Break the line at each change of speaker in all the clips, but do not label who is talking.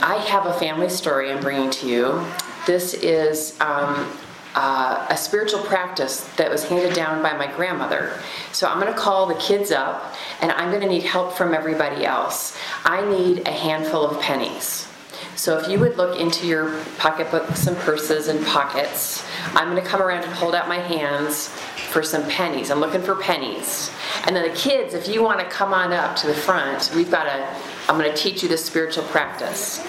I have a family story I'm bringing to you. This is a spiritual practice that was handed down by my grandmother. So I'm going to call the kids up, and I'm going to need help from everybody else. I need a handful of pennies. So if you would look into your pocketbooks and purses and pockets, I'm going to come around and hold out my hands for some pennies. I'm looking for pennies. And then the kids, if you want to come on up to the front, I'm going to teach you this spiritual practice.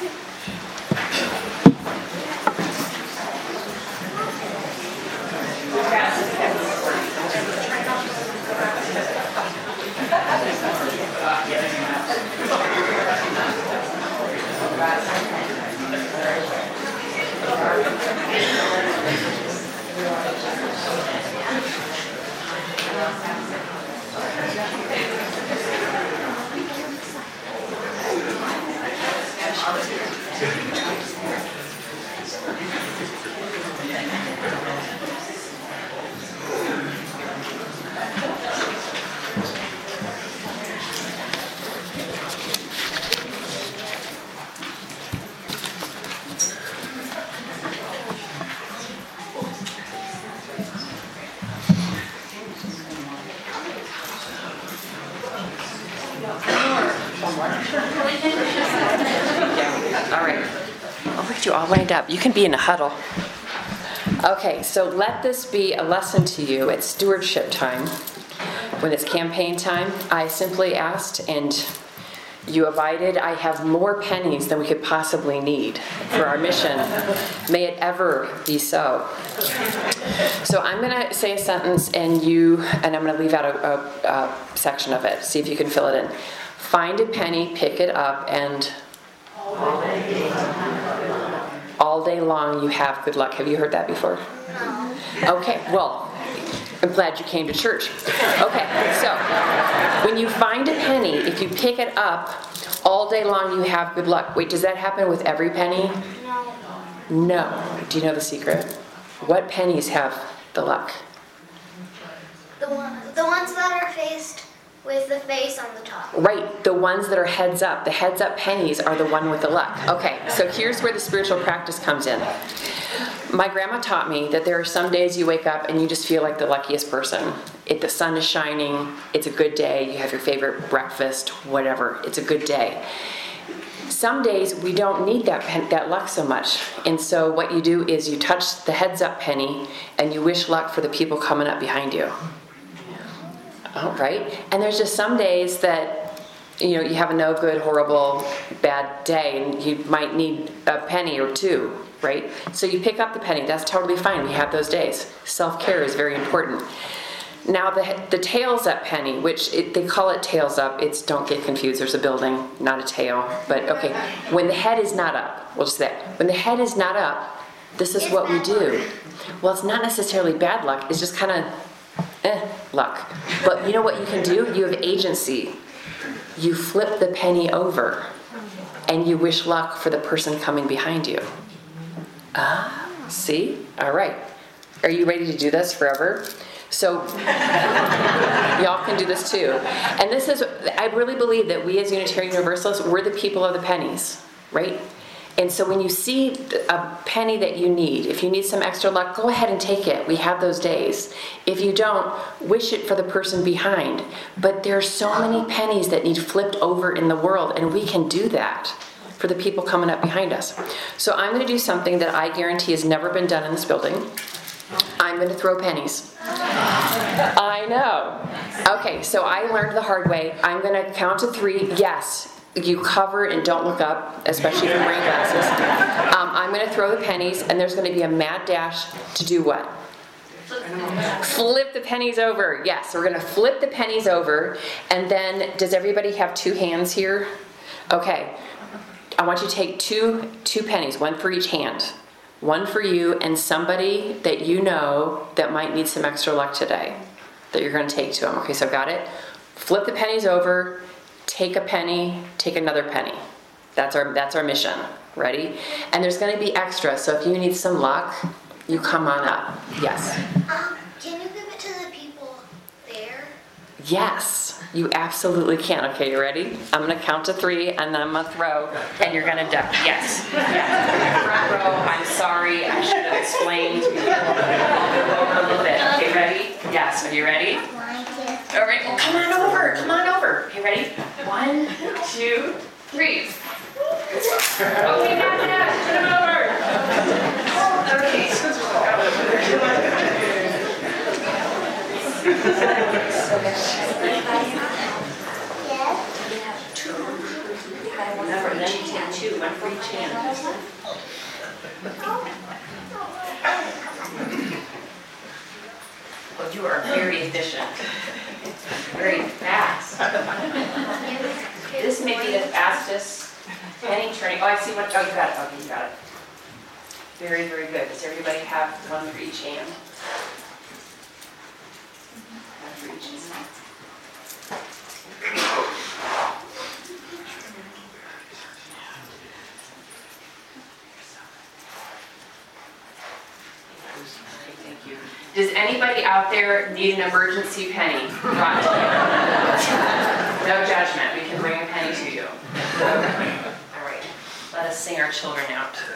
All right. I'll get you all lined up. You can be in a huddle. Okay, so let this be a lesson to you at stewardship time. When it's campaign time, I simply asked and you abided. I have more pennies than we could possibly need for our mission. May it ever be so. So I'm going to say a sentence and I'm going to leave out a section of it. See if you can fill it in. Find a penny, pick it up, and all day long you have good luck. Have you heard that before? No. Okay, well, I'm glad you came to church. Okay, so when you find a penny, if you pick it up, all day long you have good luck. Wait, does that happen with every penny?
No.
No. Do you know the secret? What pennies have the luck?
The ones that are faced with the face on the top.
Right, the ones that are heads up. The heads up pennies are the one with the luck. Okay, so here's where the spiritual practice comes in. My grandma taught me that there are some days you wake up and you just feel like the luckiest person. If the sun is shining, it's a good day, you have your favorite breakfast, whatever, it's a good day. Some days we don't need that luck so much. And so what you do is you touch the heads up penny and you wish luck for the people coming up behind you. Oh, right? And there's just some days that, you have a no good, horrible, bad day, and you might need a penny or two, right? So you pick up the penny. That's totally fine. We have those days. Self-care is very important. Now, the tails up penny, which they call it tails up. Don't get confused. There's a building, not a tail. But, okay, when the head is not up, we'll just say that. When the head is not up, this is what we do. Well, it's not necessarily bad luck. It's just kind of luck. But you know what you can do? You have agency. You flip the penny over and you wish luck for the person coming behind you. See? All right. Are you ready to do this forever? So y'all can do this too. And I really believe that we as Unitarian Universalists, we're the people of the pennies, right? And so when you see a penny that you need, if you need some extra luck, go ahead and take it. We have those days. If you don't, wish it for the person behind. But there are so many pennies that need flipped over in the world, and we can do that for the people coming up behind us. So I'm going to do something that I guarantee has never been done in this building. I'm going to throw pennies. I know. Okay, so I learned the hard way. I'm going to count to 3. Yes. You cover and don't look up, especially if you're wearing glasses. I'm going to throw the pennies, and there's going to be a mad dash to do what? Flip the pennies over. Yes, we're going to flip the pennies over, and then does everybody have 2 hands here? Okay. I want you to take two pennies, one for each hand. One for you and somebody that you know that might need some extra luck today that you're going to take to them. Okay, so got it? Flip the pennies over. Take a penny, take another penny. That's our mission. Ready? And there's going to be extra, so if you need some luck, you come on up. Yes?
Can you give it to the people there?
Yes. You absolutely can. Okay, you ready? I'm gonna count to 3 and then I'm gonna throw and you're gonna duck. Yes. Front row, I'm sorry, I should have explained a little bit. Okay, ready? Yes, are you ready?
1, 2.
All right, well, come on over, come on over. Okay, ready? 1, 2, 3. Okay, now, come over. Okay. Remember, then you take 2, 1 for each hand. Well, you are very efficient, very fast. This may be the fastest penny turning. Oh, I see what. Oh, you got it. Okay, you got it. Very, very good. Does everybody have 1 for each hand? 1 for each hand. Thank you. Does anybody out there need an emergency penny brought to you? No judgment. We can bring a penny to you. All right. Let us sing our children out.